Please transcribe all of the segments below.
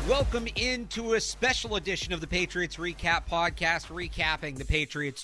Welcome into a special edition of the Patriots Recap Podcast, recapping the Patriots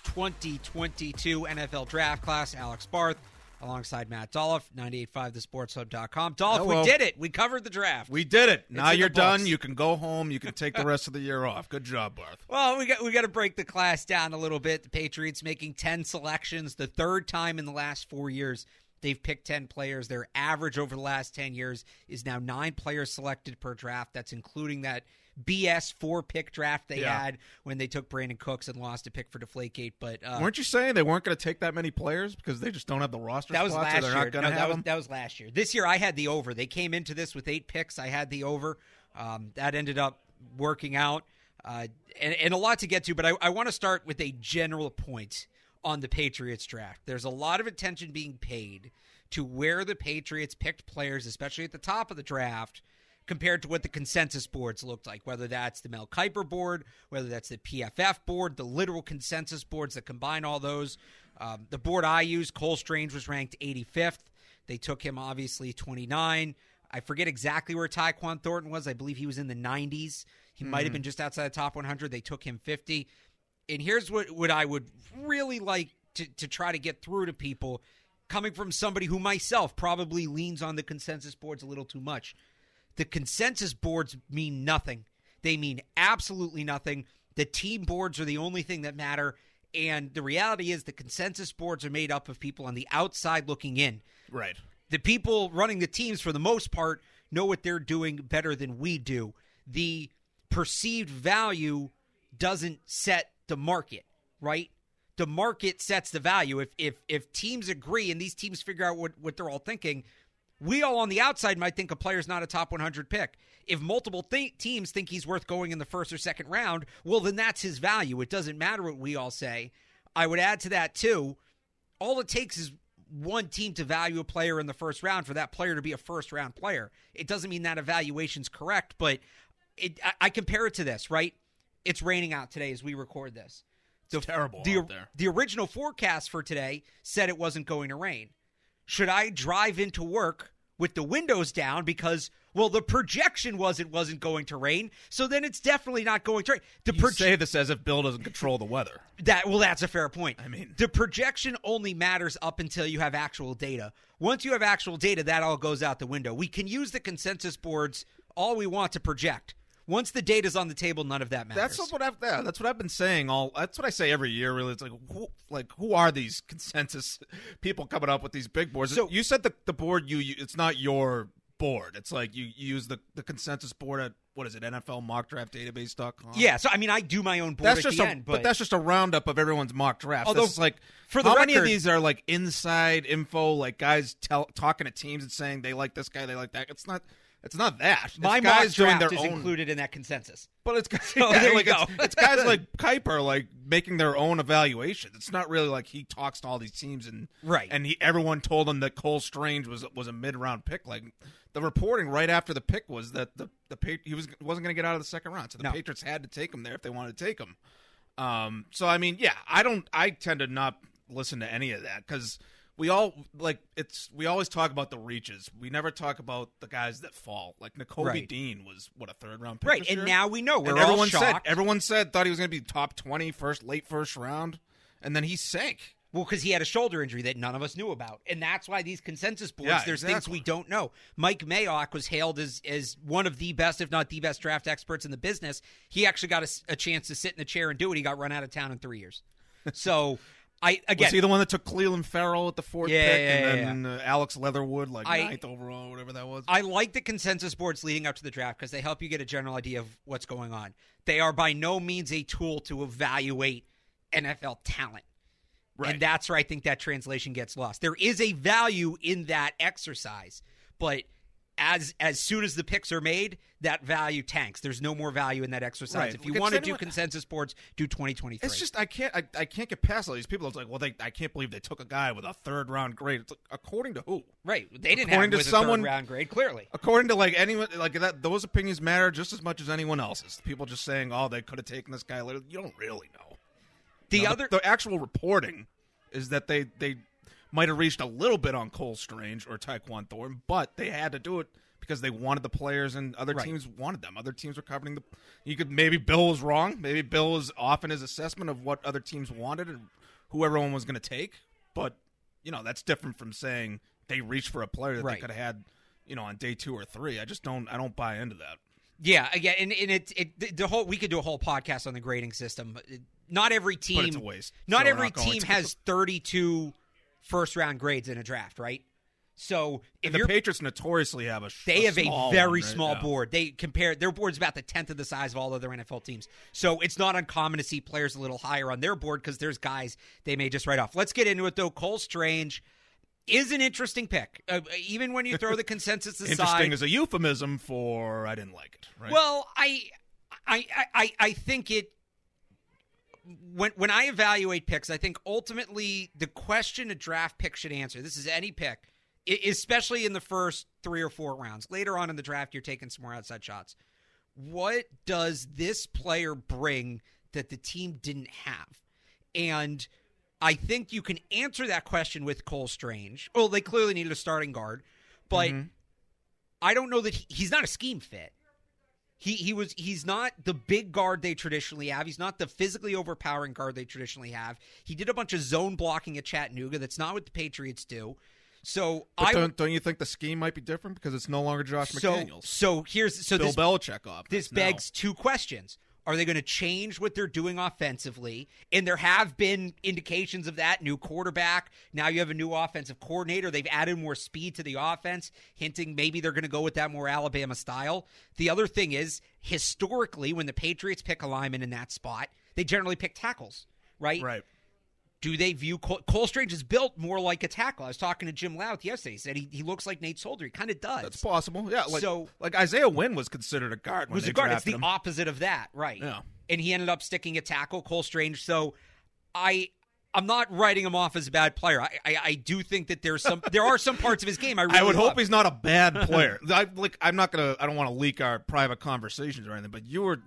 2022 NFL Draft Class. Alex Barth, alongside Matt Dolph, 98.5thesportshub.com. Dolph, Hello. We did it. We covered the draft. We did it. Now in the you're done. books. You can go home. You can take the rest of the year off. Good job, Barth. Well, we got to break the class down a little bit. The Patriots making 10 selections, the third time in the last 4 years they've picked 10 players. Their average over the last 10 years is now 9 players selected per draft. That's including that BS 4-pick draft they had when they took Brandon Cooks and lost a pick for Deflategate. But weren't you saying they weren't going to take that many players because they just don't have the roster that was spots, last or they're year. not going to have them? That was last year. This year I had the over. They came into this with 8 picks. I had the over. That ended up working out. And a lot to get to, but I want to start with a general point on the Patriots draft. There's a lot of attention being paid to where the Patriots picked players, especially at the top of the draft, compared to what the consensus boards looked like, whether that's the Mel Kiper board, whether that's the PFF board, the literal consensus boards that combine all those. The board I used, Cole Strange, was ranked 85th. They took him, obviously, 29. I forget exactly where Tyquan Thornton was. I believe he was in the 90s. He might have been just outside the top 100. They took him 50. And here's what I would really like to try to get through to people, coming from somebody who myself probably leans on the consensus boards a little too much. The consensus boards mean nothing. They mean absolutely nothing. The team boards are the only thing that matter. And the reality is the consensus boards are made up of people on the outside looking in. Right. The people running the teams, for the most part, know what they're doing better than we do. The perceived value doesn't set the market, right? The market sets the value. If teams agree and these teams figure out what they're all thinking, we all on the outside might think a player's not a top 100 pick. If multiple teams think he's worth going in the first or second round, well, then that's his value. It doesn't matter what we all say. I would add to that, too, all it takes is one team to value a player in the first round for that player to be a first-round player. It doesn't mean that evaluation's correct, but I compare it to this, right? It's raining out today as we record this. It's terrible out there. The original forecast for today said it wasn't going to rain. Should I drive into work with the windows down because, well, the projection was it wasn't going to rain, so then it's definitely not going to rain. You say this as if Bill doesn't control the weather. That's a fair point. I mean, the projection only matters up until you have actual data. Once you have actual data, that all goes out the window. We can use the consensus boards all we want to project. Once the data's on the table, none of that matters. That's what I've been saying. That's what I say every year. Really, it's who are these consensus people coming up with these big boards? So you said the board it's not your board. It's like you use the consensus board at what is it? NFL Mock Draft Database.com. Yeah. So I mean, I do my own board that's at just the end, but that's just a roundup of everyone's mock drafts. Although, that's like for the how record, many of these are like inside info, like guys talking to teams and saying they like this guy, they like that. It's not that. My it's mock guys doing draft their is own included in that consensus. But it's guys, So there you go. It's guys like Kiper, like making their own evaluations. It's not really like he talks to all these teams and right. And everyone told him that Cole Strange was a mid-round pick. Like the reporting right after the pick was that he wasn't going to get out of the second round, so the Patriots had to take him there if they wanted to take him. So I mean, yeah, I tend to not listen to any of that because. We always talk about the reaches. We never talk about the guys that fall. Like Nakobe Dean was a third-round pick. Right, this and year? now we know. We're all shocked. Everyone thought he was going to be top 20, late first round, and then he sank. Well, because he had a shoulder injury that none of us knew about. And that's why these consensus boards, there's things we don't know. Mike Mayock was hailed as one of the best, if not the best, draft experts in the business. He actually got a chance to sit in the chair and do it. He got run out of town in 3 years. So... was he the one that took Cleveland Farrell at the fourth pick and then Alex Leatherwood, ninth overall, whatever that was? I like the consensus boards leading up to the draft because they help you get a general idea of what's going on. They are by no means a tool to evaluate NFL talent. Right. And that's where I think that translation gets lost. There is a value in that exercise, but as soon as the picks are made, that value tanks. There's no more value in that exercise. Right. If you want to do consensus boards, do 2023. It's just I can't get past all these people. It's like, well, I can't believe they took a guy with a third-round grade. It's like, according to who? Right. They didn't have him with a third-round grade, clearly. According to like anyone, like that, those opinions matter just as much as anyone else's. People just saying, oh, they could have taken this guy later. You don't really know. The actual reporting is that they might have reached a little bit on Cole Strange or Tyquan Thornton, but they had to do it because they wanted the players and other Right. teams wanted them. Other teams were covering the. You could maybe Bill was wrong. Maybe Bill was off in his assessment of what other teams wanted and who everyone was going to take. But that's different from saying they reached for a player that Right. they could have had, on day 2 or 3. I don't buy into that. Yeah, again, and the whole we could do a whole podcast on the grading system. Not every team, But it's a waste. Not So we're every not going team to. has 32 first-round grades in a draft, right? So if The you're Patriots notoriously have they have a small very one, right? small Yeah. board. They compare their board's about the 10th of the size of all other NFL teams. So it's not uncommon to see players a little higher on their board because there's guys they may just write off. Let's get into it though. Cole Strange is an interesting pick, even when you throw the consensus aside. Interesting is a euphemism for I didn't like it. Right? Well, I think it. When I evaluate picks, I think ultimately the question a draft pick should answer. This is any pick, especially in the first 3 or 4 rounds. Later on in the draft, you're taking some more outside shots. What does this player bring that the team didn't have? And I think you can answer that question with Cole Strange. Well, they clearly needed a starting guard, but I don't know that he's not a scheme fit. He's not the big guard they traditionally have. He's not the physically overpowering guard they traditionally have. He did a bunch of zone blocking at Chattanooga. That's not what the Patriots do. So don't you think the scheme might be different because it's no longer Josh McDaniels? So Bill Belichick off. This begs 2 questions. Are they going to change what they're doing offensively? And there have been indications of that. New quarterback. Now you have a new offensive coordinator. They've added more speed to the offense, hinting maybe they're going to go with that more Alabama style. The other thing is, historically, when the Patriots pick a lineman in that spot, they generally pick tackles, right? Right. Do they view Cole Strange is built more like a tackle? I was talking to Jim Louth yesterday. He said he looks like Nate Solder. He kind of does. That's possible. Yeah. So- like Isaiah Wynn was considered a guard. When was they a guard. It's drafted the him. opposite of that, right? Yeah. And he ended up sticking at tackle, Cole Strange. So I'm not writing him off as a bad player. I do think that there are some parts of his game I really would love. hope he's not a bad player. I don't want to leak our private conversations or anything, but you were.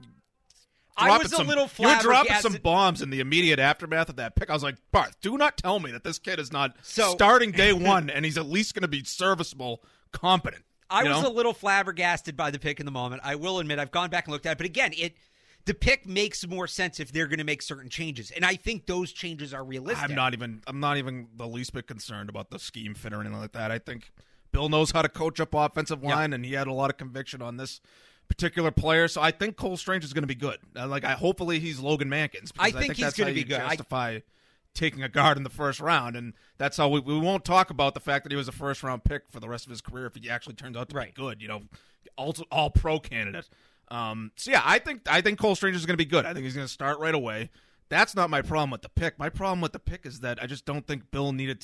I was a little You were dropping flabbergasted. some bombs in the immediate aftermath of that pick. I was like, Barth, do not tell me that this kid is not So- starting day one and he's at least going to be serviceable, competent. I you was know? a little flabbergasted by the pick in the moment. I will admit I've gone back and looked at it. But again, the pick makes more sense if they're going to make certain changes. And I think those changes are realistic. I'm not even the least bit concerned about the scheme fit or anything like that. I think Bill knows how to coach up offensive line, and he had a lot of conviction on this particular player. So I think Cole Strange is going to be good. Hopefully he's Logan Mankins. I think he's that's gonna how be you good. Justify taking a guard in the first round, and that's how we won't talk about the fact that he was a first round pick for the rest of his career if he actually turns out to be good. All pro candidate. So yeah, I think Cole Strange is going to be good. I think he's going to start right away. That's not my problem with the pick. My problem with the pick is that I just don't think Bill needed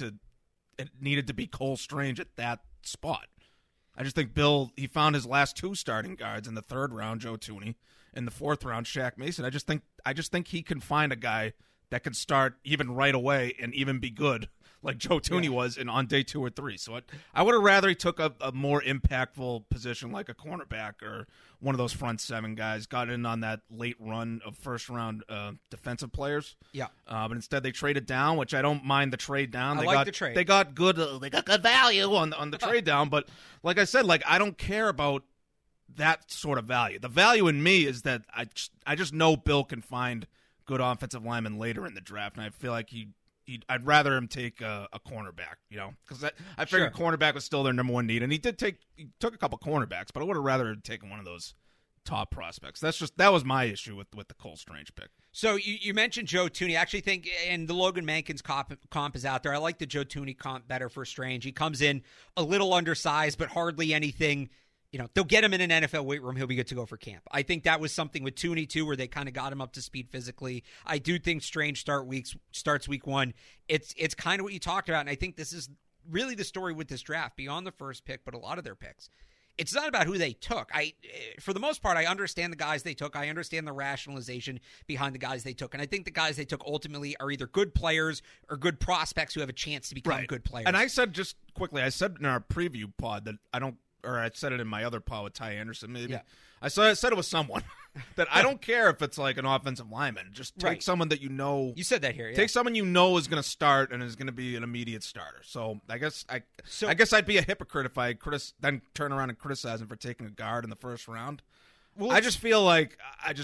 to be Cole Strange at that spot. I just think Bill, he found his last 2 starting guards in the 3rd round, Joe Thuney, in the 4th round, Shaq Mason. I just think he can find a guy that can start even right away and even be good, like Joe Thuney was on day 2 or 3. So I would have rather he took a more impactful position like a cornerback or one of those front 7 guys, got in on that late run of first round defensive players. Yeah. But instead they traded down, which I don't mind the trade down. I like the trade. They got good value on the trade down, but like I said, I don't care about that sort of value. The value in me is that I just know Bill can find good offensive linemen later in the draft, and I feel like I'd rather him take a cornerback, because I figured cornerback was still their number 1 need, and he took a couple cornerbacks, but I would have rather taken one of those top prospects. That was my issue with the Cole Strange pick. So you mentioned Joe Thuney. I actually think, and the Logan Mankins comp is out there. I like the Joe Thuney comp better for Strange. He comes in a little undersized, but hardly anything. They'll get him in an NFL weight room. He'll be good to go for camp. I think that was something with Thuney, too, where they kind of got him up to speed physically. I do think Strange starts week 1. It's kind of what you talked about, and I think this is really the story with this draft, beyond the first pick, but a lot of their picks. It's not about who they took. For the most part, I understand the guys they took. I understand the rationalization behind the guys they took. And I think the guys they took ultimately are either good players or good prospects who have a chance to become good players. And I said, just quickly, in our preview pod that I don't or I said it in my other pod with Ty Anderson. Maybe I said it with someone that I don't care if it's like an offensive lineman. Just take someone that you know. You said that here. Yeah. Take someone you know is going to start and is going to be an immediate starter. So I guess I'd be a hypocrite if I then turn around and criticize him for taking a guard in the first round. Well, I just feel like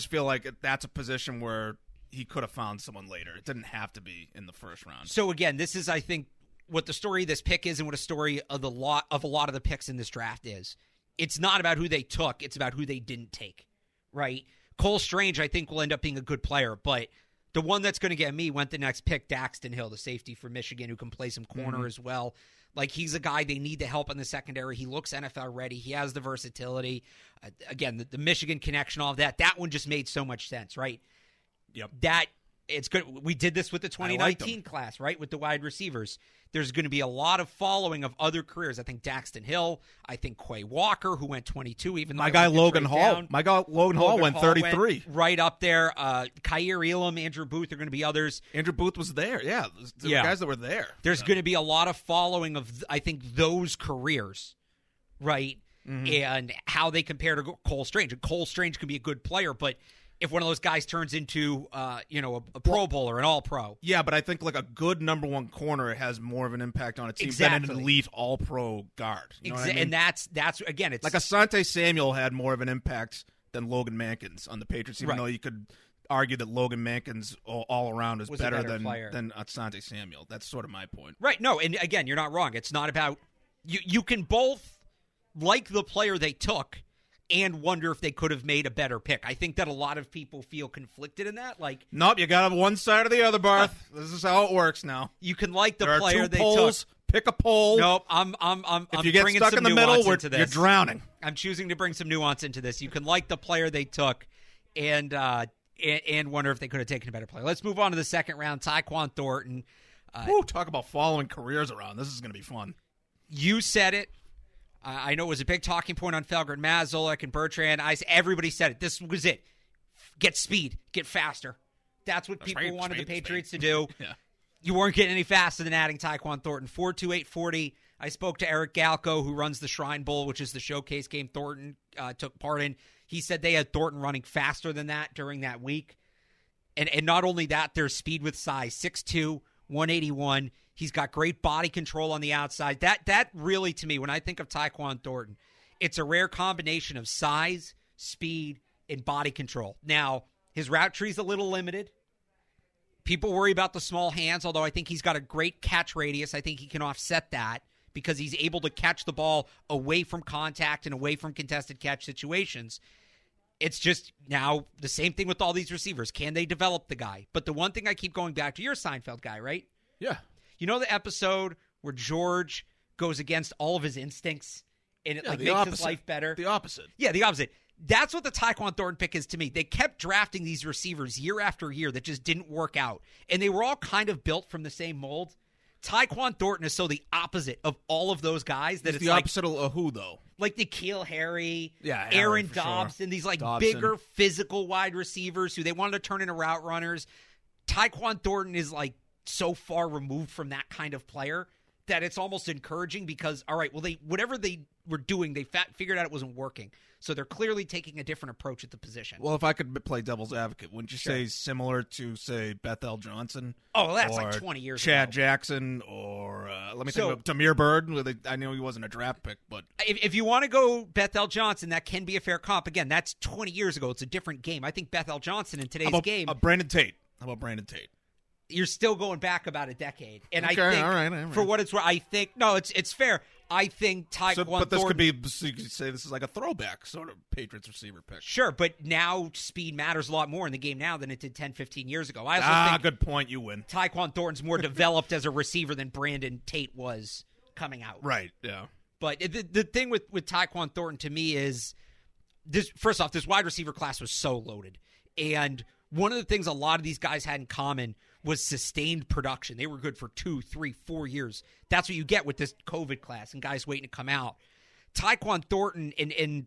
that's a position where he could have found someone later. It didn't have to be in the first round. So again, this is, I think, what the story of this pick is, and what a story of a lot of the picks in this draft is. It's not about who they took; it's about who they didn't take. Right? Cole Strange, I think, will end up being a good player, but the one that's going to get me went the next pick, Daxton Hill, the safety for Michigan, who can play some corner as well. Like, he's a guy they need the help in the secondary. He looks NFL ready. He has the versatility. Again, the Michigan connection, all of that. That one just made so much sense, right? Yep. It's good. We did this with the 2019 class, right? With the wide receivers. There's going to be a lot of following of other careers. I think Daxton Hill. I think Quay Walker, who went 22. Even my guy Logan Hall. My guy Logan Hall went 33. Right up there. Kaiir Elam, Andrew Booth are going to be others. Andrew Booth was there. Yeah. There were guys that were there. There's going to be a lot of following of, I think, those careers, right? And how they compare to Cole Strange. And Cole Strange can be a good player, but if one of those guys turns into, a Pro Bowl or an All-Pro. Yeah, but I think like a good number one corner has more of an impact on a team than an elite All-Pro guard. You know what I mean? And that's again, it's like Asante Samuel had more of an impact than Logan Mankins on the Patriots, even though you could argue that Logan Mankins all around is better than Asante Samuel. That's sort of my point. Right. No, and again, you're not wrong. It's not about you can both like the player they took and wonder if they could have made a better pick. I think that a lot of people feel conflicted in that. Like, nope, you got one side or the other, Barth. This is how it works now. You can like the player they took. Pick a poll. Nope, I'm if you get stuck in the middle, you're drowning. I'm choosing to bring some nuance into this. You can like the player they took and wonder if they could have taken a better player. Let's move on to the second round. Tyquan Thornton. Talk about following careers around. This is going to be fun. You said it. I know it was a big talking point on Felger, Mazolek, and Bertrand. Everybody said it. This was it. Get speed. Get faster. That's what people wanted the Patriots to do. Yeah. You weren't getting any faster than adding Tyquan Thornton. 4.2840. I spoke to Eric Galko, who runs the Shrine Bowl, which is the showcase game Thornton took part in. He said they had Thornton running faster than that during that week. And not only that, there's speed with size. 6'2", 181. He's got great body control on the outside. That really, to me, when I think of Tyquan Thornton, it's a rare combination of size, speed, and body control. Now, his route tree's a little limited. People worry about the small hands, although I think he's got a great catch radius. I think he can offset that because he's able to catch the ball away from contact and away from contested catch situations. It's just now the same thing with all these receivers. Can they develop the guy? But the one thing I keep going back to, you're a Seinfeld guy, right? Yeah. You know the episode where George goes against all of his instincts and it makes his life better? The opposite. Yeah, the opposite. That's what the Tyquan Thornton pick is to me. They kept drafting these receivers year after year that just didn't work out. And they were all kind of built from the same mold. Tyquan Thornton is so the opposite of all of those guys that it's the opposite of who, though? Like N'Keal Harry, Harry, Aaron Dobson, these bigger physical wide receivers who they wanted to turn into route runners. Tyquan Thornton is so far removed from that kind of player that it's almost encouraging because, all right, well, whatever they were doing, they figured out it wasn't working. So they're clearly taking a different approach at the position. Well, if I could play devil's advocate, wouldn't you say similar to, say, Bethel Johnson? Oh, that's like 20 years Chad ago. Jackson or, let me think of Tamir Bird. I know he wasn't a draft pick, but... If you want to go Bethel Johnson, that can be a fair comp. Again, that's 20 years ago. It's a different game. I think Bethel Johnson in today's game... Brandon Tate. How about Brandon Tate? You're still going back about a decade. And okay, I think, all right. for what it's worth, I think... No, it's fair. I think Tyquan Thornton... But this could be... So you could say this is like a throwback sort of Patriots receiver pick. Sure, but now speed matters a lot more in the game now than it did 10, 15 years ago. I also think good point. You win. Tyquan Thornton's more developed as a receiver than Brandon Tate was coming out. Right, yeah. But the thing with Tyquan Thornton to me is... First off, this wide receiver class was so loaded. And one of the things a lot of these guys had in common was sustained production. They were good for 2, 3, 4 years. That's what you get with this COVID class and guys waiting to come out. Tyquan Thornton and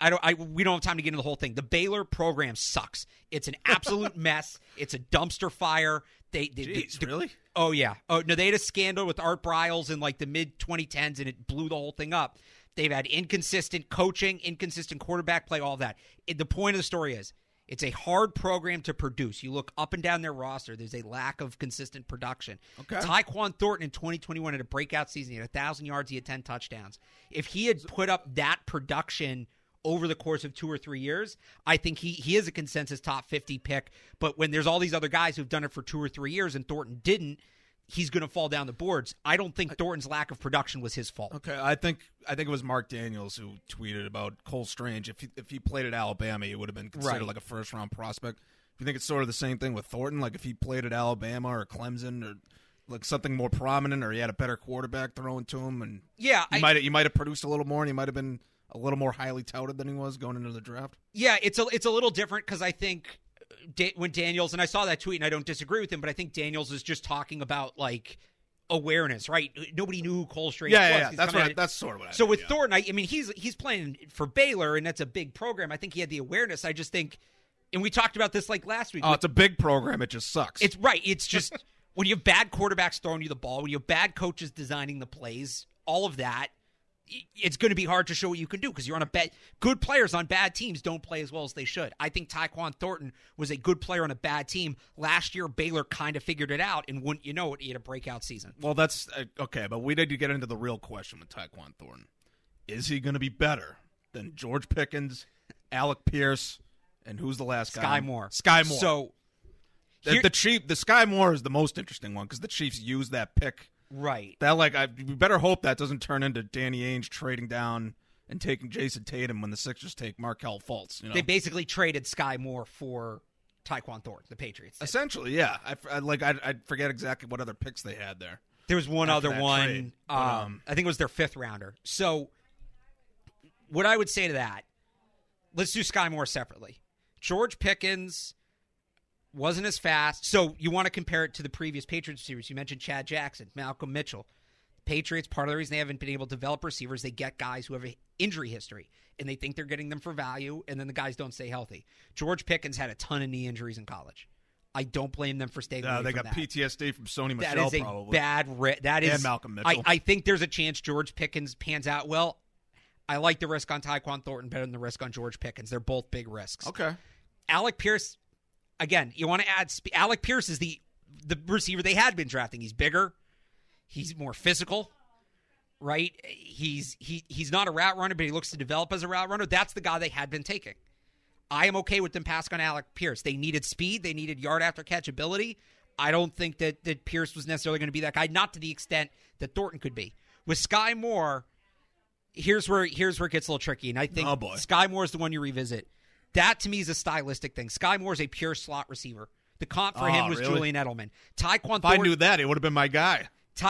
we don't have time to get into the whole thing. The Baylor program sucks. It's an absolute mess. It's a dumpster fire. Jeez, really? Oh yeah. Oh no, they had a scandal with Art Briles in the mid 2010s and it blew the whole thing up. They've had inconsistent coaching, inconsistent quarterback play, all that. The point of the story is it's a hard program to produce. You look up and down their roster, there's a lack of consistent production. Okay. Tyquan Thornton in 2021 had a breakout season. He had 1,000 yards. He had 10 touchdowns. If he had put up that production over the course of 2 or 3 years, I think he is a consensus top 50 pick. But when there's all these other guys who've done it for 2 or 3 years and Thornton didn't, he's going to fall down the boards. I don't think Thornton's lack of production was his fault. Okay, I think it was Mark Daniels who tweeted about Cole Strange. If he played at Alabama, he would have been considered like a first-round prospect. Do you think it's sort of the same thing with Thornton? Like if he played at Alabama or Clemson or like something more prominent, or he had a better quarterback thrown to him, and you might have produced a little more, and he might have been a little more highly touted than he was going into the draft. Yeah, it's a little different because I think when Daniels, and I saw that tweet and I don't disagree with him, but I think Daniels is just talking about like awareness, right? Nobody knew who Cole Strange was. Yeah, that's sort of what I So mean, with Thornton, I mean he's playing for Baylor and that's a big program. I think he had the awareness. I just think, and we talked about this like last week. Oh, it's a big program. It just sucks. It's right. It's just when you have bad quarterbacks throwing you the ball, when you have bad coaches designing the plays, all of that, it's going to be hard to show what you can do because you're on a bad. Good players on bad teams don't play as well as they should. I think Tyquan Thornton was a good player on a bad team. Last year, Baylor kind of figured it out, and wouldn't you know it, he had a breakout season. Well, that's okay, but we need to get into the real question with Tyquan Thornton. Is he going to be better than George Pickens, Alec Pierce, and who's the last guy? Sky Moore. Sky Moore. So the Sky Moore is the most interesting one because the Chiefs used that pick. Right. That we better hope that doesn't turn into Danny Ainge trading down and taking Jason Tatum when the Sixers take Markelle Fultz. You know? They basically traded Sky Moore for Tyquan Thornton, the Patriots. Essentially, yeah. I forget exactly what other picks they had there. There was one other one. Trade, I think it was their 5th rounder. So what I would say to that, let's do Sky Moore separately. George Pickens wasn't as fast. So you want to compare it to the previous Patriots receivers. You mentioned Chad Jackson, Malcolm Mitchell. Patriots, part of the reason they haven't been able to develop receivers, they get guys who have an injury history, and they think they're getting them for value, and then the guys don't stay healthy. George Pickens had a ton of knee injuries in college. I don't blame them for staying away from that. They got PTSD from Sony Michel, that is probably. That is and Malcolm Mitchell. I think there's a chance George Pickens pans out well. I like the risk on Tyquan Thornton better than the risk on George Pickens. They're both big risks. Okay. Alec Pierce, again, you want to add Alec Pierce is the receiver they had been drafting. He's bigger. He's more physical, right? He's not a route runner, but he looks to develop as a route runner. That's the guy they had been taking. I am okay with them passing on Alec Pierce. They needed speed. They needed yard after catch ability. I don't think that Pierce was necessarily going to be that guy, not to the extent that Thornton could be. With Sky Moore, here's where it gets a little tricky, and I think Sky Moore is the one you revisit. That, to me, is a stylistic thing. Sky Moore is a pure slot receiver. The comp for him was really? Julian Edelman. Tyquan Thornton, I knew that, it would have been my guy.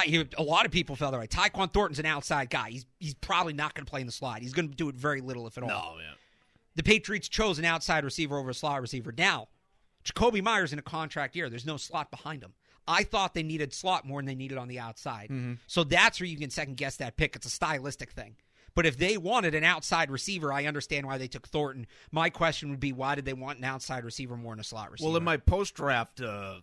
A lot of people felt that way. Tyquan Thornton's an outside guy. He's probably not going to play in the slot. He's going to do it very little, if at all. No, man. The Patriots chose an outside receiver over a slot receiver. Now, Jacoby Myers in a contract year. There's no slot behind him. I thought they needed slot more than they needed on the outside. Mm-hmm. So that's where you can second-guess that pick. It's a stylistic thing. But if they wanted an outside receiver, I understand why they took Thornton. My question would be, why did they want an outside receiver more than a slot receiver? Well, in my post-draft,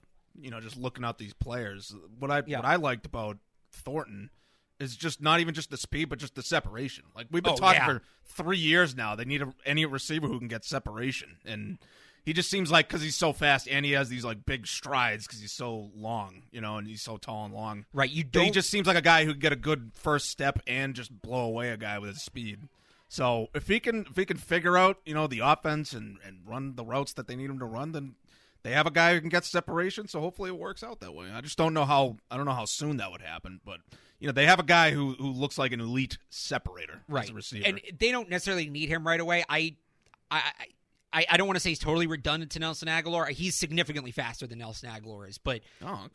just looking at these players, what I liked about Thornton is just not even just the speed, but just the separation. Like, we've been talking for 3 years now. They need any receiver who can get separation. And he just seems like, because he's so fast and he has these, like, big strides because he's so long, and he's so tall and long. Right. He just seems like a guy who can get a good first step and just blow away a guy with his speed. So if he can figure out, the offense and run the routes that they need him to run, then they have a guy who can get separation. So hopefully it works out that way. I just don't know how soon that would happen, but they have a guy who looks like an elite separator as a receiver. And they don't necessarily need him right away. I don't want to say he's totally redundant to Nelson Aguilar. He's significantly faster than Nelson Aguilar is, but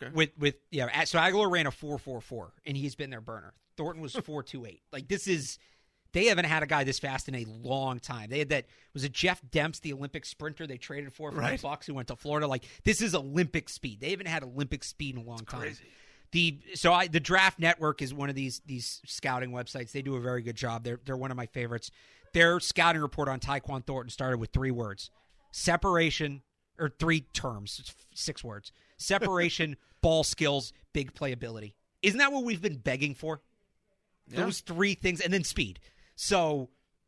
so Aguilar ran a 4.44 and he's been their burner. Thornton was 4.28. Like, they haven't had a guy this fast in a long time. They had was it Jeff Demps, the Olympic sprinter they traded for the Bucs who went to Florida? Like, this is Olympic speed. They haven't had Olympic speed in a long time. Crazy. The Draft Network is one of these scouting websites. They do a very good job. They're one of my favorites. Their scouting report on Tyquan Thornton started with 3 words: separation, or 3 terms, it's 6 words: separation, ball skills, big playability. Isn't that what we've been begging for? Yeah. Those 3 things, and then speed. So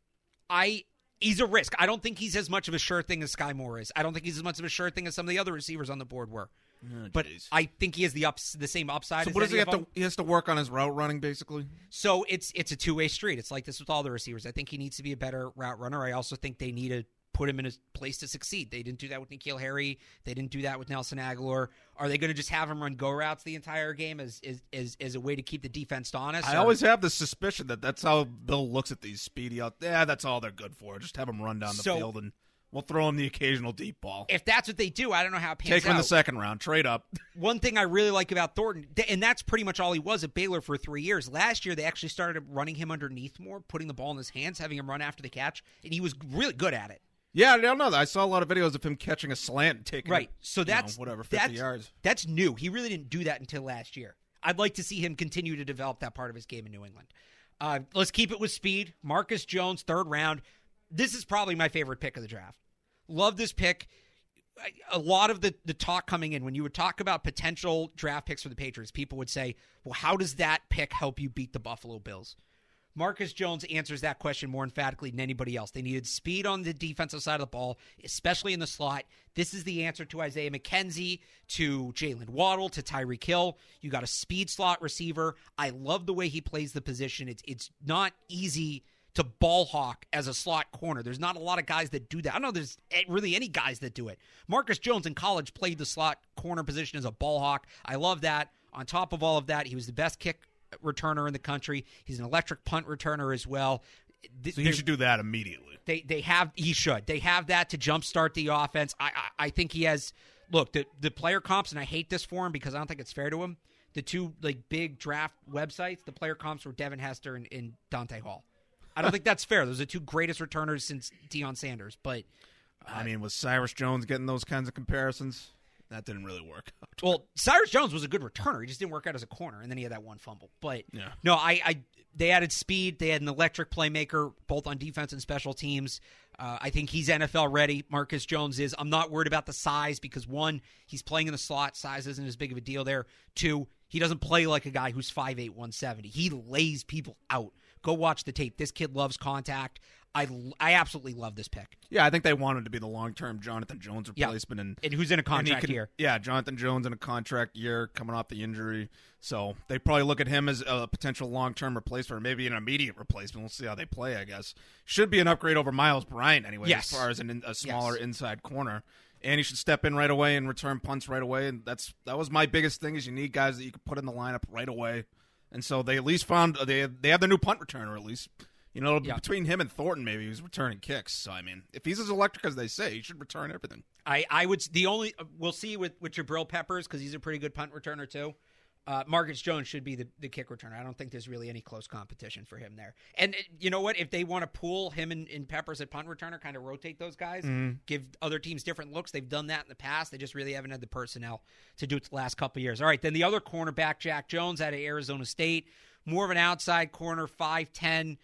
he's a risk. I don't think he's as much of a sure thing as Sky Moore is. I don't think he's as much of a sure thing as some of the other receivers on the board were. Oh, but I think he has the same upside. So as what does he any have of them. to? He has to work on his route running, basically. So it's a two-way street. It's like this with all the receivers. I think he needs to be a better route runner. I also think they need to put him in a place to succeed. They didn't do that with N'Keal Harry. They didn't do that with Nelson Aguilar. Are they going to just have him run go routes the entire game as a way to keep the defense honest? I always have the suspicion that that's how Bill looks at these speedy out. Yeah, that's all they're good for. Just have them run down the field, and we'll throw him the occasional deep ball. If that's what they do, I don't know how it pans Take him in out. the second round. Trade up. One thing I really like about Thornton, and that's pretty much all he was at Baylor for 3 years. Last year, they actually started running him underneath more, putting the ball in his hands, having him run after the catch, and he was really good at it. Yeah, I don't know. I saw a lot of videos of him catching a slant and taking right. So that's 50 yards. That's new. He really didn't do that until last year. I'd like to see him continue to develop that part of his game in New England. Let's keep it with speed. Marcus Jones, 3rd round. This is probably my favorite pick of the draft. Love this pick. A lot of the talk coming in, when you would talk about potential draft picks for the Patriots, people would say, well, how does that pick help you beat the Buffalo Bills? Marcus Jones answers that question more emphatically than anybody else. They needed speed on the defensive side of the ball, especially in the slot. This is the answer to Isaiah McKenzie, to Jalen Waddle, to Tyreek Hill. You got a speed slot receiver. I love the way he plays the position. It's not easy to ball hawk as a slot corner. There's not a lot of guys that do that. I don't know there's really any guys that do it. Marcus Jones in college played the slot corner position as a ball hawk. I love that. On top of all of that, he was the best kick returner in the country. He's an electric punt returner as well. So he should do that immediately. He should. They have that to jumpstart the offense. I think he has. Look, the player comps, and I hate this for him because I don't think it's fair to him. The two big draft websites, the player comps were Devin Hester and Dante Hall. I don't think that's fair. Those are the two greatest returners since Deion Sanders. But I mean, was Cyrus Jones getting those kinds of comparisons? That didn't really work out. Well, Cyrus Jones was a good returner. He just didn't work out as a corner, and then he had that one fumble. But no, they added speed. They had an electric playmaker, both on defense and special teams. I think he's NFL ready. Marcus Jones is. I'm not worried about the size because, 1, he's playing in the slot. Size isn't as big of a deal there. 2, he doesn't play like a guy who's 5'8", 170. He lays people out. Go watch the tape. This kid loves contact. I absolutely love this pick. Yeah, I think they wanted to be the long-term Jonathan Jones replacement. And who's in a contract year. Yeah, Jonathan Jones in a contract year coming off the injury. So they probably look at him as a potential long-term replacement or maybe an immediate replacement. We'll see how they play, I guess. Should be an upgrade over Miles Bryant anyway, as far as a smaller inside corner. And he should step in right away and return punts right away. And that was my biggest thing is you need guys that you can put in the lineup right away. And so they at least found they have their new punt returner at least. You know, between him and Thornton, maybe he's returning kicks. So I mean, if he's as electric as they say, he should return everything. I would. We'll see with Jabril Peppers because he's a pretty good punt returner too. Marcus Jones should be the kick returner. I don't think there's really any close competition for him there. And you know what? If they want to pool him and Peppers at punt returner, kind of rotate those guys, give other teams different looks. They've done that in the past. They just really haven't had the personnel to do it the last couple of years. All right, then the other cornerback, Jack Jones out of Arizona State, more of an outside corner, 5'10".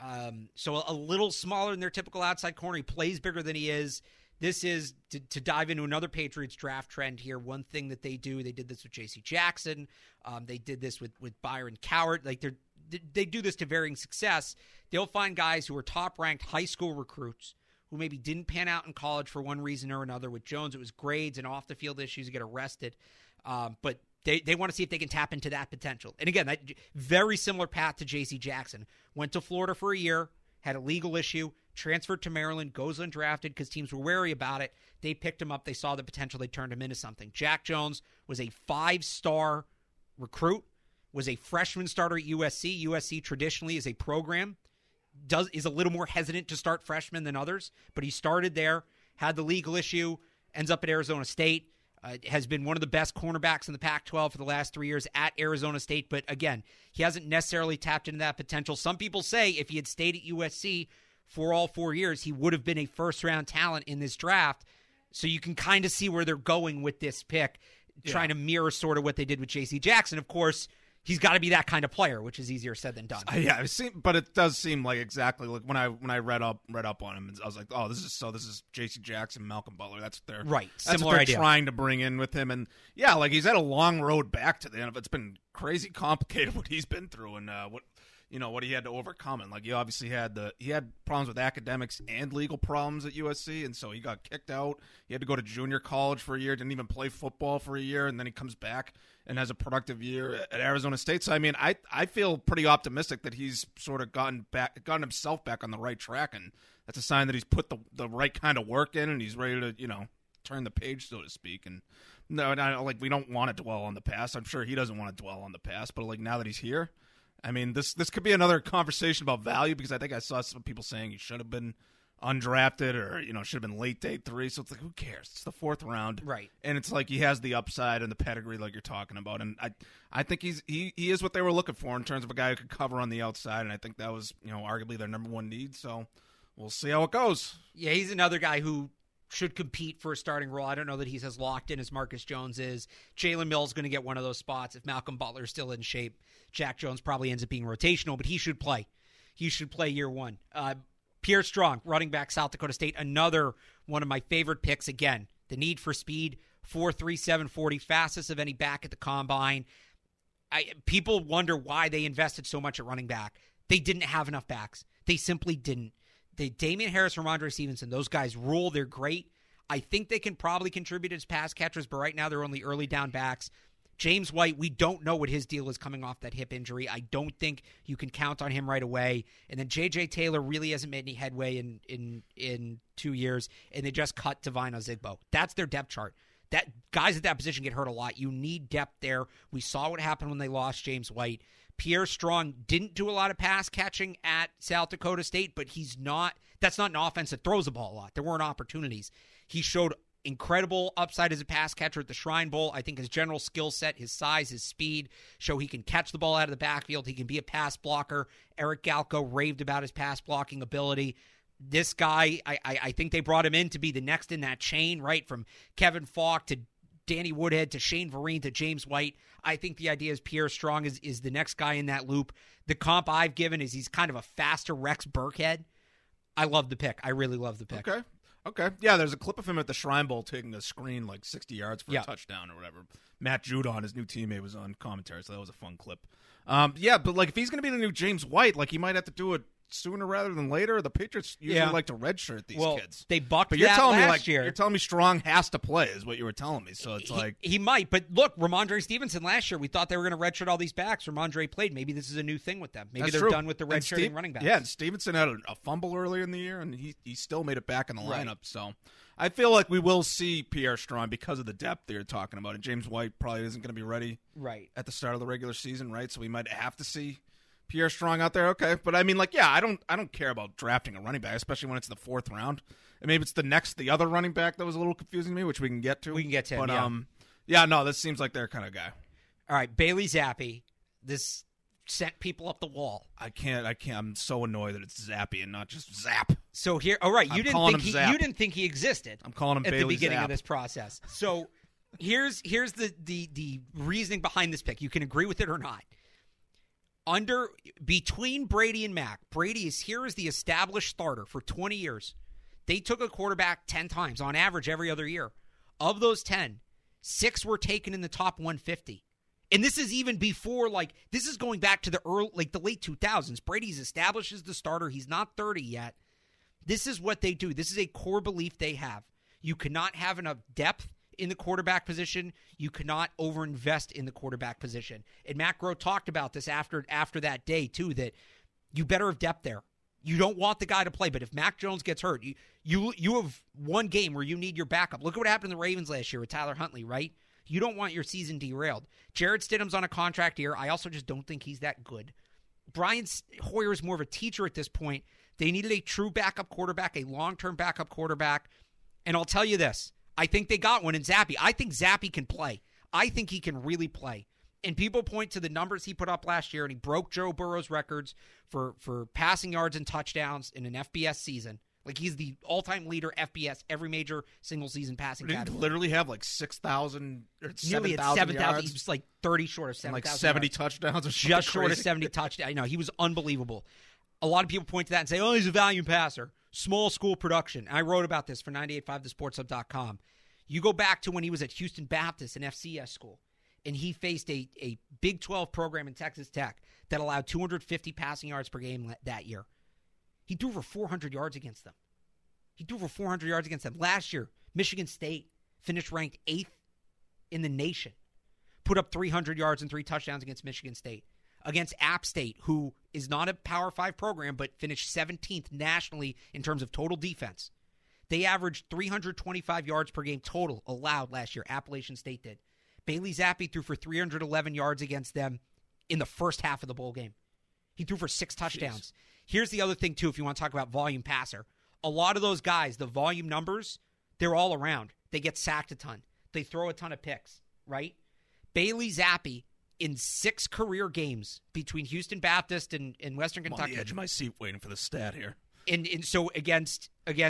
So a little smaller than their typical outside corner. He plays bigger than he is. This is to dive into another Patriots draft trend here. One thing that they do, they did this with J.C. Jackson. They did this with Byron Cowart. They do this to varying success. They'll find guys who are top-ranked high school recruits who maybe didn't pan out in college for one reason or another. With Jones, it was grades and off-the-field issues to get arrested. But they want to see if they can tap into that potential. And again, that very similar path to J.C. Jackson. Went to Florida for a year, had a legal issue, transferred to Maryland, goes undrafted because teams were wary about it. They picked him up. They saw the potential. They turned him into something. Jack Jones was a 5-star recruit, was a freshman starter at USC. USC traditionally is a program, is a little more hesitant to start freshmen than others, but he started there, had the legal issue, ends up at Arizona State. Has been one of the best cornerbacks in the Pac-12 for the last 3 years at Arizona State. But again, he hasn't necessarily tapped into that potential. Some people say if he had stayed at USC for all 4 years, he would have been a first-round talent in this draft. So you can kind of see where they're going with this pick, trying to mirror sort of what they did with J.C. Jackson. Of course, he's got to be that kind of player, which is easier said than done. Yeah, but it does seem like exactly like when I read up on him, I was like, oh, this is J.C. Jackson, Malcolm Butler. That's what they're Similar idea. Trying to bring in with him, and like he's had a long road back to the end. It's been crazy complicated what he's been through, and what he had to overcome. And like he obviously had problems with academics and legal problems at USC, and so he got kicked out. He had to go to junior college for a year, didn't even play football for a year, and then he comes back and has a productive year at Arizona State. So I mean, I feel pretty optimistic that he's sort of gotten himself back on the right track, and that's a sign that he's put the right kind of work in, and he's ready to turn the page, so to speak. And no, we don't want to dwell on the past. I'm sure he doesn't want to dwell on the past, but like now that he's here, I mean, this could be another conversation about value, because I think I saw some people saying he should have been undrafted or should have been late day 3. So it's like, who cares? It's the 4th round, right? And it's like he has the upside and the pedigree like you're talking about, and I think he is what they were looking for in terms of a guy who could cover on the outside, and I think that was arguably their number one need. So we'll see how it goes. Yeah, he's another guy who should compete for a starting role. I don't know that he's as locked in as Marcus Jones is. Jalen Mills going to get one of those spots. If Malcolm Butler's still in shape, Jack Jones probably ends up being rotational, but he should play. He should play year one. Pierre Strong, running back, South Dakota State, another one of my favorite picks. Again, the need for speed, 4.37 40, fastest of any back at the combine. People wonder why they invested so much at running back. They didn't have enough backs. They simply didn't. Damian Harris, Ramondre Stevenson, those guys rule. They're great. I think they can probably contribute as pass catchers, but right now they're only early down backs. James White, we don't know what his deal is coming off that hip injury. I don't think you can count on him right away. And then J.J. Taylor really hasn't made any headway in 2 years, and they just cut Devine Ozigbo. That's their depth chart. That guys at that position get hurt a lot. You need depth there. We saw what happened when they lost James White. Pierre Strong didn't do a lot of pass catching at South Dakota State, but that's not an offense that throws the ball a lot. There weren't opportunities. He showed incredible upside as a pass catcher at the Shrine Bowl. I think his general skill set, his size, his speed, show he can catch the ball out of the backfield. He can be a pass blocker. Eric Galko raved about his pass blocking ability. This guy, I think they brought him in to be the next in that chain, right? From Kevin Falk to Danny Woodhead to Shane Vereen to James White. I think the idea is Pierre Strong is the next guy in that loop. The comp I've given is he's kind of a faster Rex Burkhead. I love the pick. I really love the pick. Okay. Yeah, there's a clip of him at the Shrine Bowl taking a screen like 60 yards for a touchdown or whatever. Matt Judon, his new teammate, was on commentary, so that was a fun clip. But like if he's going to be the new James White, like he might have to do it sooner rather than later. The Patriots usually like to redshirt these kids. They bucked that last year. You're telling me Strong has to play is what you were telling me. So it's he might. But look, Ramondre Stevenson last year, we thought they were going to redshirt all these backs. Ramondre played. Maybe this is a new thing with them. Maybe they're done with the redshirting running backs. Yeah, and Stevenson had a fumble earlier in the year, and he still made it back in the lineup. Right. So I feel like we will see Pierre Strong because of the depth that you're talking about. And James White probably isn't going to be ready at the start of the regular season, right? So we might have to see Pierre Strong out there, okay. But I mean, I don't care about drafting a running back, especially when it's the 4th round. And maybe it's the other running back that was a little confusing to me, which we can get to. We can get to him, but, this seems like their kind of guy. All right, Bailey Zappi. This sent people up the wall. I can't. I'm so annoyed that it's Zappy and not just Zap. So here, you didn't think he existed. I'm calling him at Bailey the beginning Zapp. of this process. So here's the reasoning behind this pick. You can agree with it or not. Between Brady and Mac, Brady is here as the established starter for 20 years. They took a quarterback 10 times, on average every other year. Of those 10, 6 were taken in the top 150. And this is even before, this is going back to the late 2000s. Brady's established as the starter. He's not 30 yet. This is what they do. This is a core belief they have. You cannot have enough depth in the quarterback position. You cannot overinvest in the quarterback position. And Matt Groh talked about this after that day, too, that you better have depth there. You don't want the guy to play, but if Mac Jones gets hurt, you have one game where you need your backup. Look at what happened to the Ravens last year with Tyler Huntley, right? You don't want your season derailed. Jared Stidham's on a contract here. I also just don't think he's that good. Brian Hoyer is more of a teacher at this point. They needed a true backup quarterback, a long-term backup quarterback. And I'll tell you this. I think they got one in Zappy. I think Zappy can play. I think he can really play. And people point to the numbers he put up last year, and he broke Joe Burrow's records for passing yards and touchdowns in an FBS season. Like, he's the all-time leader FBS, every major single-season passing category. Did he literally have 6,000 or 7,000 yards? He was 30 short of 7,000 70 yards. touchdowns or something Just short crazy. of 70 touchdowns. I know, he was unbelievable. A lot of people point to that and say, he's a volume passer. Small school production. I wrote about this for 98.5thesportshub.com. You go back to when he was at Houston Baptist, an FCS school. and he faced a Big 12 program in Texas Tech that allowed 250 passing yards per game that year. He threw for 400 yards against them. Last year, Michigan State finished ranked 8th in the nation. Put up 300 yards and 3 touchdowns against Michigan State. Against App State, who is not a Power 5 program, but finished 17th nationally in terms of total defense. They averaged 325 yards per game total allowed last year. Appalachian State did. Bailey Zappi threw for 311 yards against them in the first half of the bowl game. He threw for 6 touchdowns. Jeez. Here's the other thing, too, if you want to talk about volume passer. A lot of those guys, the volume numbers, they're all around. They get sacked a ton. They throw a ton of picks, right? Bailey Zappi, in 6 career games between Houston Baptist and Western Kentucky. I'm on the edge of my seat waiting for the stat here. And so against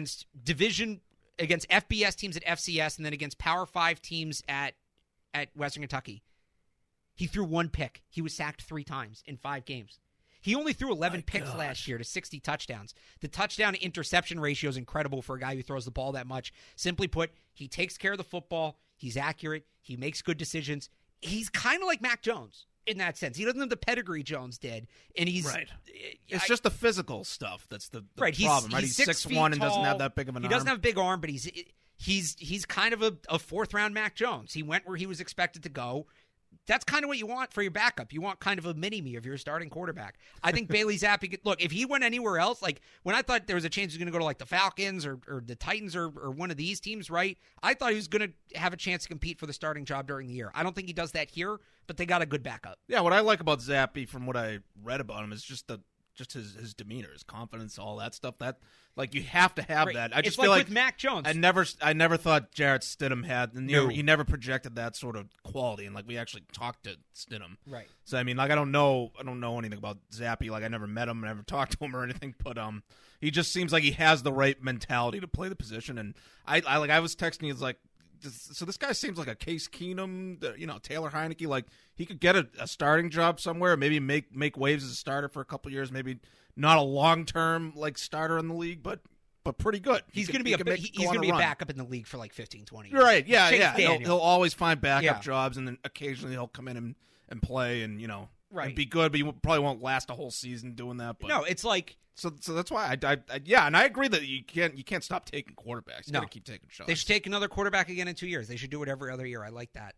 FBS teams at FCS and then against Power 5 teams at Western Kentucky, he threw 1 pick. He was sacked 3 times in 5 games. He only threw 11 picks last year to 60 touchdowns. The touchdown-interception ratio is incredible for a guy who throws the ball that much. Simply put, he takes care of the football. He's accurate. He makes good decisions. He's kind of like Mac Jones in that sense. He doesn't have the pedigree Jones did. And he's right. It's just the physical stuff that's the right. problem. He's 6'1" and doesn't have that big of an arm. He doesn't have a big arm, but he's kind of a fourth-round Mac Jones. He went where he was expected to go. That's kind of what you want for your backup. You want kind of a mini-me of your starting quarterback. I think Bailey Zappi – look, if he went anywhere else, like when I thought there was a chance he was going to go to like the Falcons or the Titans or one of these teams, right, I thought he was going to have a chance to compete for the starting job during the year. I don't think he does that here, but they got a good backup. Yeah, what I like about Zappi from what I read about him is just his demeanor, his confidence, all that stuff. That like you have to have that. I just feel like with Mac Jones. I never thought Jarrett Stidham had, and he never projected that sort of quality. And like we actually talked to Stidham, right? So I mean, like I don't know anything about Zappi. Like I never met him, I never talked to him or anything. But he just seems like he has the right mentality to play the position. And I was texting, he's like, so this guy seems like a Case Keenum, Taylor Heineke. Like he could get a starting job somewhere, maybe make waves as a starter for a couple of years. Maybe not a long term like starter in the league, but pretty good. He's going to be a backup in the league for like 15, 20 years. Right? Yeah. He'll always find backup jobs, and then occasionally he'll come in and play and and be good. But he probably won't last a whole season doing that. But no, it's like. So that's why and I agree that you can't stop taking quarterbacks. You got to keep taking shots. They should take another quarterback again in 2 years. They should do it every other year. I like that.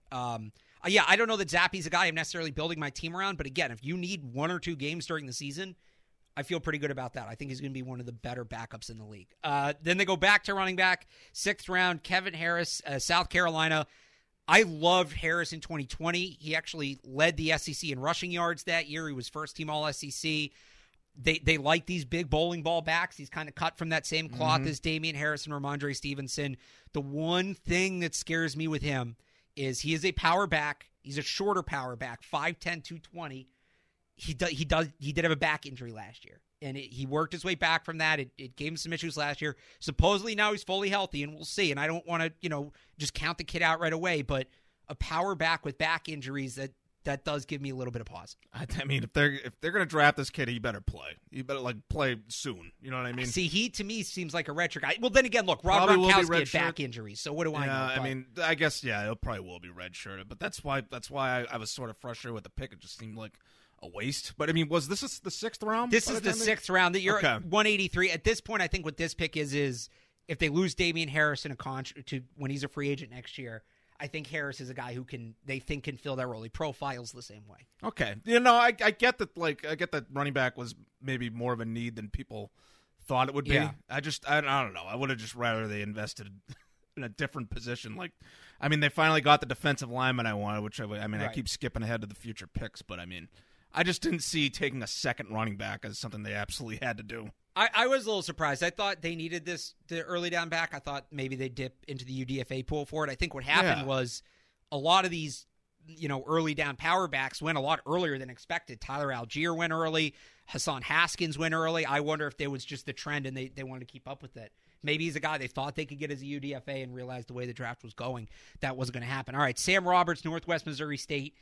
I don't know that Zappi's a guy I'm necessarily building my team around, but again, if you need 1 or 2 games during the season, I feel pretty good about that. I think he's going to be one of the better backups in the league. Then they go back to running back, 6th round, Kevin Harris, South Carolina. I loved Harris in 2020. He actually led the SEC in rushing yards that year. He was first team all SEC. They like these big bowling ball backs. He's kind of cut from that same cloth as Damian Harris and Ramondre Stevenson. The one thing that scares me with him is he is a power back. He's a shorter power back, 5'10", 220. He did have a back injury last year, and he worked his way back from that. It gave him some issues last year. Supposedly now he's fully healthy, and we'll see. And I don't want to just count the kid out right away, but a power back with back injuries that does give me a little bit of pause. I mean, if they're going to draft this kid, he better play. He better play soon. You know what I mean? See, he to me seems like a redshirt guy. Well, then again, look, Rob Gronkowski had back injuries, so what do I know? I mean, I guess he'll probably will be redshirted, but that's why I was sort of frustrated with the pick. It just seemed like a waste. But I mean, was this the 6th round? This is the 6th round. That you're at 183 at this point. I think what this pick is if they lose Damian Harris in a contract to when he's a free agent next year. I think Harris is a guy who can fill that role. He profiles the same way. Okay. I get that I get that running back was maybe more of a need than people thought it would be. Yeah. I don't know. I would have just rather they invested in a different position. They finally got the defensive lineman I wanted, which I keep skipping ahead to the future picks, but I just didn't see taking a second running back as something they absolutely had to do. I was a little surprised. I thought they needed the early down back. I thought maybe they'd dip into the UDFA pool for it. I think what happened was a lot of these, early down power backs went a lot earlier than expected. Tyler Algier went early. Hassan Haskins went early. I wonder if there was just the trend and they wanted to keep up with it. Maybe he's a guy they thought they could get as a UDFA and realized the way the draft was going, that wasn't going to happen. All right, Sam Roberts, Northwest Missouri State,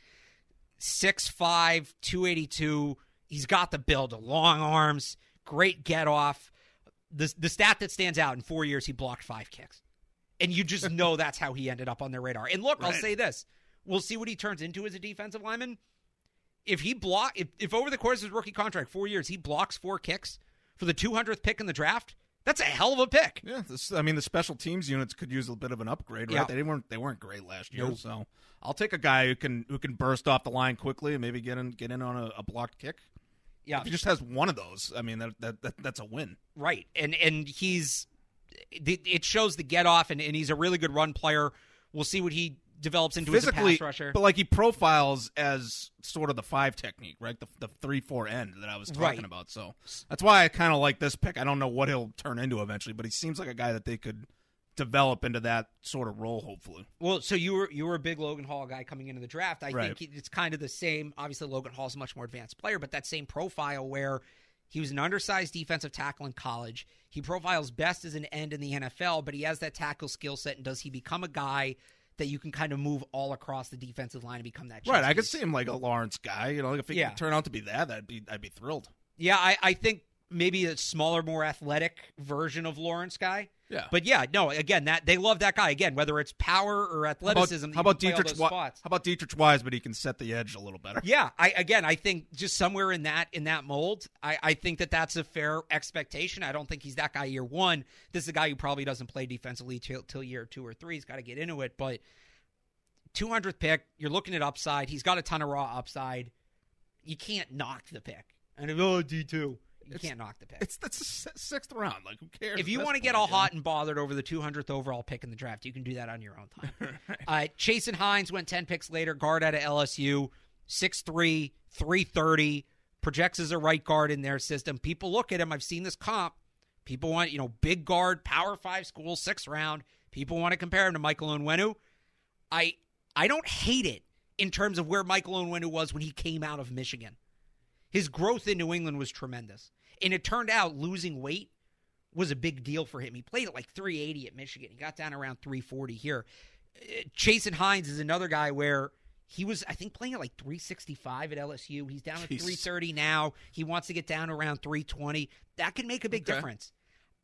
6'5", 282. He's got the build, long arms. Great get off. The stat that stands out, in 4 years, he blocked 5 kicks. And you just know that's how he ended up on their radar. And look, I'll say this. We'll see what he turns into as a defensive lineman. If over the course of his rookie contract, 4 years, he blocks 4 kicks for the 200th pick in the draft, that's a hell of a pick. Yeah, the special teams units could use a bit of an upgrade, right? Yeah. They weren't great last year, so I'll take a guy who can burst off the line quickly and maybe get in on a blocked kick. Yeah, if he just has one of those, I mean that's a win, right? And it shows the get off, and he's a really good run player. We'll see what he develops into physically, as a pass rusher. But like he profiles as sort of the 5 technique, right? The 3-4 end that I was talking about. So that's why I kind of like this pick. I don't know what he'll turn into eventually, but he seems like a guy that they could develop into that sort of role, hopefully. Well, so you were a big Logan Hall guy coming into the draft. I think it's kind of the same. Obviously, Logan Hall's a much more advanced player, but that same profile where he was an undersized defensive tackle in college. He profiles best as an end in the NFL, but he has that tackle skill set, and does he become a guy that you can kind of move all across the defensive line and become that right? I could see him like a Lawrence guy. If he could turn out to be that, I'd be thrilled. Yeah, I think maybe a smaller, more athletic version of Lawrence guy. Yeah, but again, that they love that guy again, whether it's power or athleticism. How about Dietrich Wise? But he can set the edge a little better. Yeah, I think just somewhere in that mold, I think that's a fair expectation. I don't think he's that guy year one. This is a guy who probably doesn't play defensively till year 2 or 3. He's got to get into it. But 200th pick, you're looking at upside. He's got a ton of raw upside. You can't knock the pick. And D2. You can't knock the pick. That's the 6th round. Like, who cares? If you want to get all hot and bothered over the 200th overall pick in the draft, you can do that on your own time. Chasen Hines went 10 picks later, guard out of LSU, 6'3", 330, projects as a right guard in their system. People look at him. I've seen this comp. People want, big guard, Power 5 school, 6th round. People want to compare him to Michael Onwenu. I don't hate it in terms of where Michael Onwenu was when he came out of Michigan. His growth in New England was tremendous. And it turned out losing weight was a big deal for him. He played at like 380 at Michigan. He got down around 340 here. Chasen Hines is another guy where he was, I think, playing at like 365 at LSU. He's down at 330 now. He wants to get down around 320. That can make a big difference.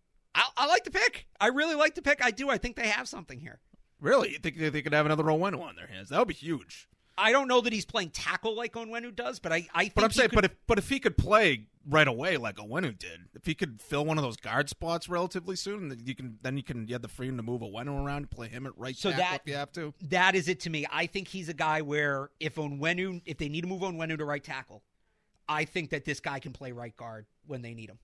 I like the pick. I really like the pick. I do. I think they have something here. Really? You think they could have another Onwenu on their hands? That would be huge. I don't know that he's playing tackle like Onwenu does, but I think. But I'm saying, but if he could play right away like Onwenu did, if he could fill one of those guard spots relatively soon, then you have the freedom to move Onwenu around and play him at right tackle if you have to. That is it to me. I think he's a guy where if they need to move Onwenu to right tackle, I think that this guy can play right guard when they need him.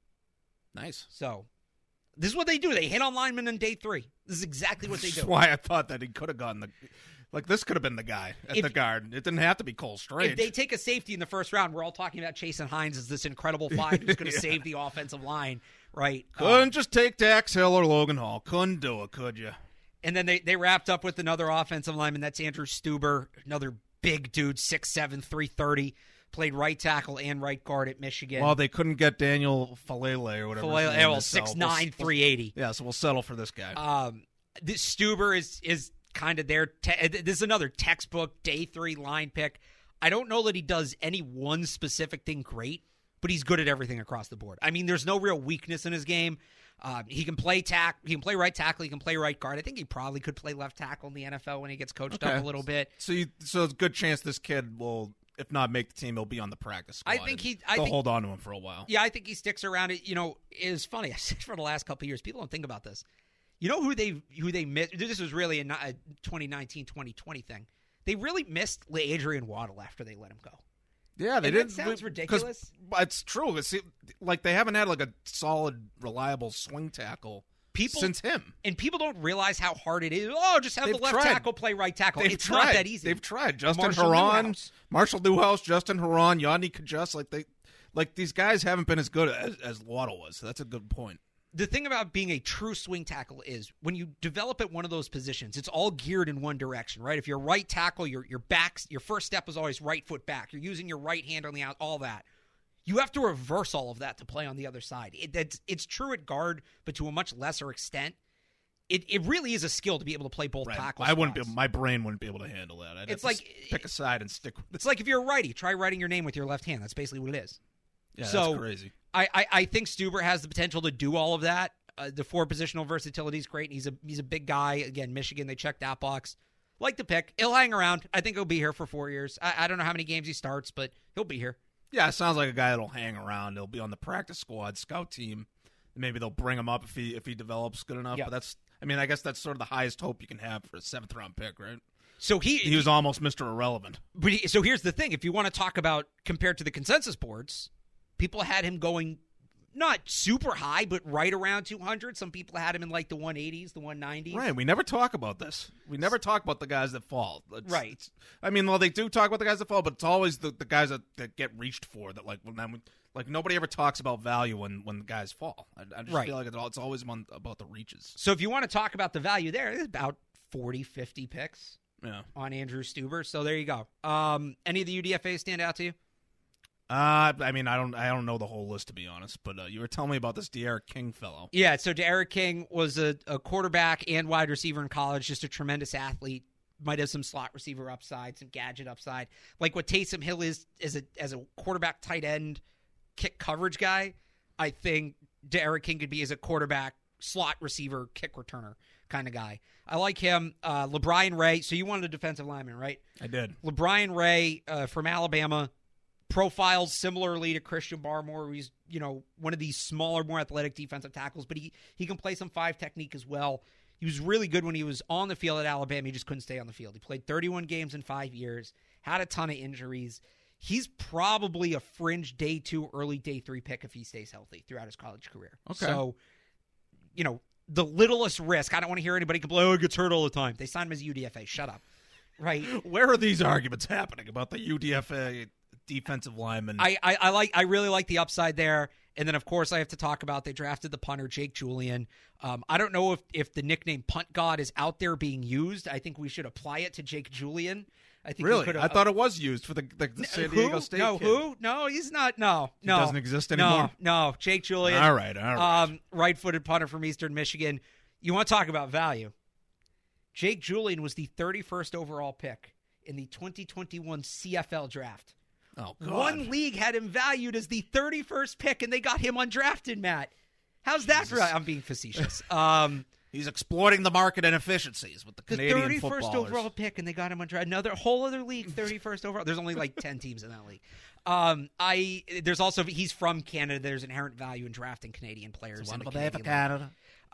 Nice. So this is what they do. They hit on linemen on day 3. This is exactly what they do. That's why I thought that he could have gotten this could have been the guy at the guard. It didn't have to be Cole Strange. If they take a safety in the first round, we're all talking about Chasen Hines as this incredible find who's going to save the offensive line, right? Couldn't just take Dax Hill or Logan Hall. Couldn't do it, could you? And then they wrapped up with another offensive lineman. That's Andrew Stuber, another big dude, 6'7", 330. Played right tackle and right guard at Michigan. Well, they couldn't get Daniel Falele or whatever. 6'9", 380. Yeah, so we'll settle for this guy. This Stuber is kind of their this is another textbook day 3 line pick. I don't know that he does any one specific thing great, but he's good at everything across the board. I mean, there's no real weakness in his game. He can play he can play right tackle, he can play right guard. I think he probably could play left tackle in the NFL when he gets coached up a little bit. So it's a good chance this kid will, if not make the team, he'll be on the practice squad. I think they'll hold on to him for a while. Yeah, I think he sticks around. It's funny. I said for the last couple of years, people don't think about this. You know who they missed? This was really a 2019-2020 thing. They really missed Adrian Waddle after they let him go. Yeah, they did. That sounds ridiculous. It's true. Like they haven't had like a solid, reliable swing tackle since him. And people don't realize how hard it is. Oh, just have the left tackle play right tackle. It's not that easy. They've tried. Justin Herron, Marshall Newhouse, Justin Herron, Yanni Kajus. Like these guys haven't been as good as Waddle was. So that's a good point. The thing about being a true swing tackle is when you develop at one of those positions, it's all geared in one direction, right? If you're right tackle, your first step is always right foot back. You're using your right hand on the out, all that. You have to reverse all of that to play on the other side. It's true at guard, but to a much lesser extent. It really is a skill to be able to play both tackles. My brain wouldn't be able to handle that. I'd have to pick a side and stick with it. It's like if you're a righty, try writing your name with your left hand. That's basically what it is. Yeah, that's crazy. I think Stuber has the potential to do all of that. The 4 positional versatility is great. He's a big guy. Again, Michigan, they checked that box. Like the pick. He'll hang around. I think he'll be here for 4 years. I don't know how many games he starts, but he'll be here. Yeah, it sounds like a guy that'll hang around. He'll be on the practice squad, scout team. Maybe they'll bring him up if he develops good enough. Yeah. But I guess that's sort of the highest hope you can have for a 7th-round pick, right? So he was almost Mr. Irrelevant. But so here's the thing. If you want to talk about compared to the consensus boards, people had him going not super high, but right around 200. Some people had him in like the 180s, the 190s. Right. We never talk about this. We never talk about the guys that fall. Right. Well, they do talk about the guys that fall, but it's always the guys that get reached for that. Like nobody ever talks about value when the guys fall. I just feel like it's always about the reaches. So if you want to talk about the value there, it's about 40, 50 picks on Andrew Stueber. So there you go. Any of the UDFAs stand out to you? I don't know the whole list, to be honest, but you were telling me about this De'Aaron King fellow. Yeah, so De'Aaron King was a quarterback and wide receiver in college, just a tremendous athlete. Might have some slot receiver upside, some gadget upside. Like what Taysom Hill is as a quarterback tight end kick coverage guy, I think De'Aaron King could be as a quarterback slot receiver kick returner kind of guy. I like him. LeBron Ray, so you wanted a defensive lineman, right? I did. LeBron Ray from Alabama, profiles similarly to Christian Barmore. He's, one of these smaller, more athletic defensive tackles, but he can play some 5 technique as well. He was really good when he was on the field at Alabama. He just couldn't stay on the field. He played 31 games in 5 years, had a ton of injuries. He's probably a fringe day 2, early day 3 pick if he stays healthy throughout his college career. Okay. So, the littlest risk. I don't want to hear anybody complain, he gets hurt all the time. They signed him as UDFA. Shut up. Right? Where are these arguments happening about the UDFA defensive lineman? I really like the upside there. And then, of course, I have to talk about they drafted the punter, Jake Julian. I don't know if the nickname Punt God is out there being used. I think we should apply it to Jake Julian. I think really? I thought it was used for the San Diego State No, kid. who? No, he's not. No. He doesn't exist anymore? No, Jake Julian. All right. Right-footed punter from Eastern Michigan. You want to talk about value? Jake Julian was the 31st overall pick in the 2021 CFL draft. Oh, God. One league had him valued as the 31st pick, and they got him undrafted, Matt. How's that for? I'm being facetious. He's exploiting the market inefficiencies with the Canadian the 31st footballers. Overall pick, and they got him undrafted. Another whole other league, 31st overall. There's only like 10 teams in that league. There's also, he's from Canada. There's inherent value in drafting Canadian players. It's a wonderful day for Canada.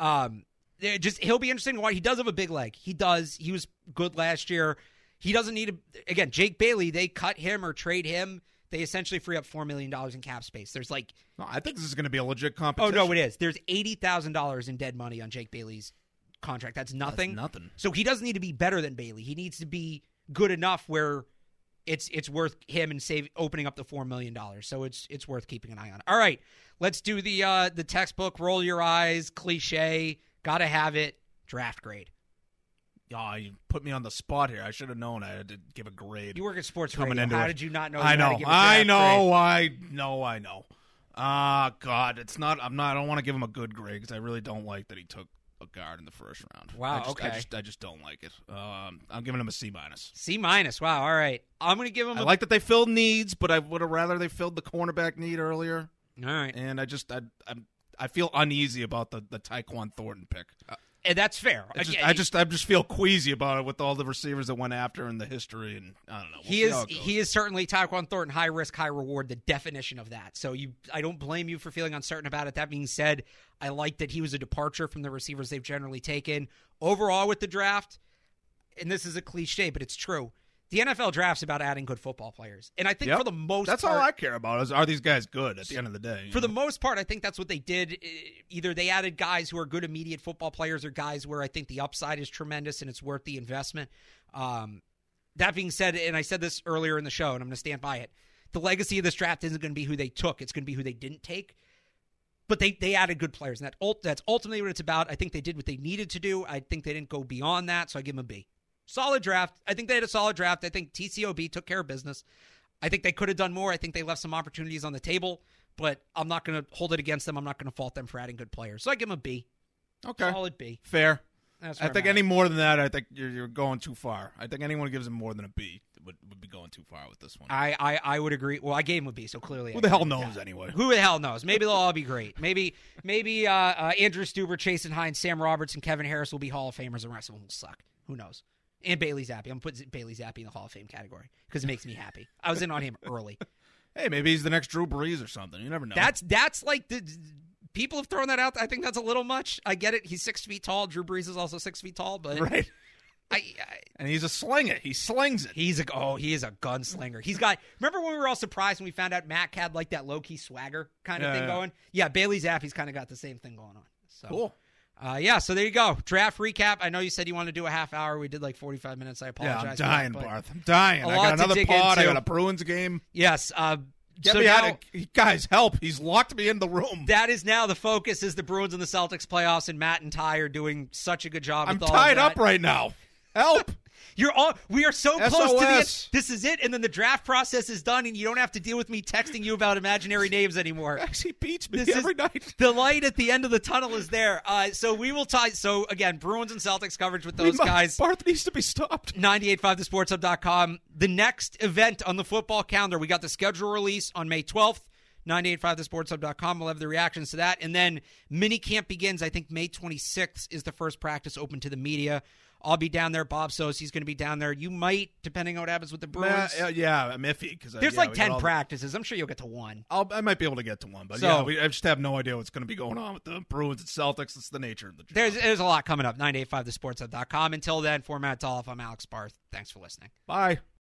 He'll be interesting to watch. He does have a big leg. He does. He was good last year. He doesn't need again, Jake Bailey, they cut him or trade him. They essentially free up $4 million in cap space. There's no, I think this is going to be a legit competition. Oh, no, it is. There's $80,000 in dead money on Jake Bailey's contract. That's nothing. That's nothing. So he doesn't need to be better than Bailey. He needs to be good enough where it's worth him and opening up the $4 million. So it's worth keeping an eye on. All right, let's do the textbook, roll your eyes, cliche, gotta have it, draft grade. Oh, you put me on the spot here. I should have known I had to give a grade. You work at sports radio. How did you not know? I know. I know. God, it's not. I don't want to give him a good grade because I really don't like that he took a guard in the first round. Wow. I just don't like it. I'm giving him a C-. C-. Wow. All right. I'm going to give him. I like that they filled needs, but I would have rather they filled the cornerback need earlier. All right. And I feel uneasy about the Tyquan Thornton pick. And that's fair. I just feel queasy about it with all the receivers that went after and the history, and I don't know. He is certainly Tyquan Thornton, high risk, high reward, the definition of that. So I don't blame you for feeling uncertain about it. That being said, I like that he was a departure from the receivers they've generally taken. Overall with the draft, and this is a cliche, but it's true, the NFL draft's about adding good football players. And I think for the most part... That's all I care about is, are these guys good at the end of the day? For the most part, I think that's what they did. Either they added guys who are good immediate football players or guys where I think the upside is tremendous and it's worth the investment. That being said, and I said this earlier in the show, and I'm going to stand by it, the legacy of this draft isn't going to be who they took. It's going to be who they didn't take. But they added good players, and that's ultimately what it's about. I think they did what they needed to do. I think they didn't go beyond that, so I give them a B. Solid draft. I think they had a solid draft. I think TCOB took care of business. I think they could have done more. I think they left some opportunities on the table, but I'm not going to hold it against them. I'm not going to fault them for adding good players. So I give them a B. Okay. Solid B. Fair. That's I think any more than that, I think you're going too far. I think anyone who gives them more than a B would be going too far with this one. I would agree. Well, I gave him a B, so clearly. Who the hell knows anyway? Who the hell knows? Maybe they'll all be great. Maybe Andrew Stueber, Chasen Hines, Sam Roberts, and Kevin Harris will be Hall of Famers, and the rest of them will suck. Who knows? And Bailey Zappi. I'm putting Bailey Zappi in the Hall of Fame category because it makes me happy. I was in on him early. Hey, maybe he's the next Drew Brees or something. You never know. That's like people have thrown that out. I think that's a little much. I get it. He's 6 feet tall. Drew Brees is also 6 feet tall, but right. And he's a slinger. He slings it. He is a gunslinger. He's got. Remember when we were all surprised when we found out Mac had like that low key swagger kind of thing going? Yeah, Bailey Zappi's kind of got the same thing going on. So cool. So there you go. Draft recap. I know you said you wanted to do a half hour. We did like 45 minutes. I apologize. Yeah, I'm dying, Barth. I'm dying. I got another pod. I got a Bruins game. Yes. Get me out of, guys, help. He's locked me in the room. That is now the focus is the Bruins and the Celtics playoffs, and Matt and Ty are doing such a good job. I'm tied up right now. Help. We are so SOS. close to the end. This is it, and then the draft process is done, and you don't have to deal with me texting you about imaginary names anymore. He beats me every night. The light at the end of the tunnel is there. So we will tie. So again, Bruins and Celtics coverage with those guys. Barth needs to be stopped. 98.5thesportshub.com. The next event on the football calendar, we got the schedule release on May 12th. 98.5thesportshub.com. We'll have the reactions to that, and then minicamp begins. I think May 26th is the first practice open to the media. I'll be down there. Bob Sosie's going to be down there. You might, depending on what happens with the Bruins. Yeah, I'm iffy. There's like 10 practices. I'm sure you'll get to one. I might be able to get to one. But I just have no idea what's going to be going on with the Bruins and Celtics. It's the nature of the job. There's a lot coming up. 98.5thesportshub.com. Until then, for Matt Dolph, I'm Alex Barth. Thanks for listening. Bye.